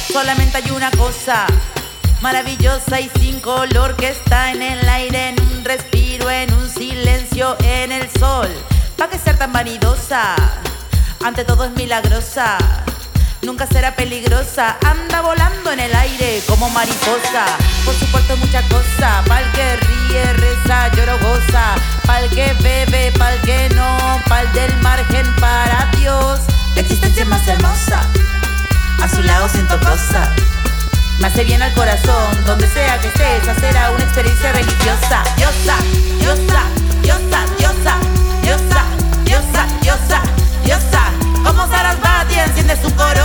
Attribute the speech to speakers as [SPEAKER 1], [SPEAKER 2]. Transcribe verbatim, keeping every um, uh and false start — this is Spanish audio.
[SPEAKER 1] Solamente hay una cosa maravillosa y sin color que está en el aire, en un respiro, en un silencio, en el sol. ¿Pa' qué ser tan vanidosa? Ante todo es milagrosa, nunca será peligrosa. Anda volando en el aire como mariposa. Por supuesto mucha cosa, pa'l que ríe, reza, llora o goza, pa'l que bebe, pa'l que no, pa'l del margen para Dios. La existencia es más hermosa, a su lado siento cosa. Me hace bien al corazón, donde sea que estés, esa será una experiencia religiosa. Diosa, diosa, diosa, diosa, diosa, diosa, diosa, diosa. Como Sarasvati enciende su coro.